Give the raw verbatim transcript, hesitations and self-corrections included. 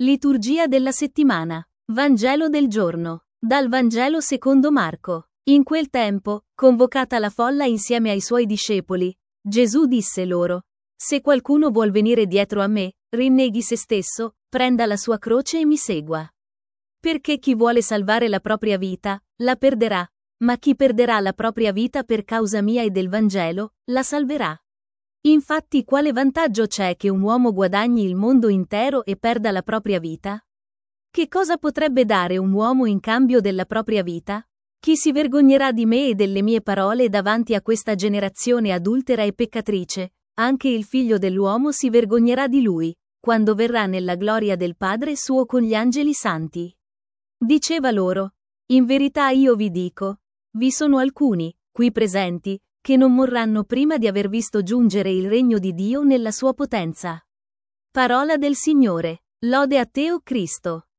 Liturgia della settimana. Vangelo del giorno. Dal Vangelo secondo Marco. In quel tempo, convocata la folla insieme ai suoi discepoli, Gesù disse loro: Se qualcuno vuol venire dietro a me, rinneghi se stesso, prenda la sua croce e mi segua. Perché chi vuole salvare la propria vita, la perderà, ma chi perderà la propria vita per causa mia e del Vangelo, la salverà. Infatti, quale vantaggio c'è che un uomo guadagni il mondo intero e perda la propria vita? Che cosa potrebbe dare un uomo in cambio della propria vita? Chi si vergognerà di me e delle mie parole davanti a questa generazione adultera e peccatrice? Anche il Figlio dell'uomo si vergognerà di lui, quando verrà nella gloria del Padre suo con gli angeli santi. Diceva loro: In verità io vi dico, vi sono alcuni, qui presenti, che non morranno prima di aver visto giungere il regno di Dio nella sua potenza. Parola del Signore. Lode a te, o Cristo.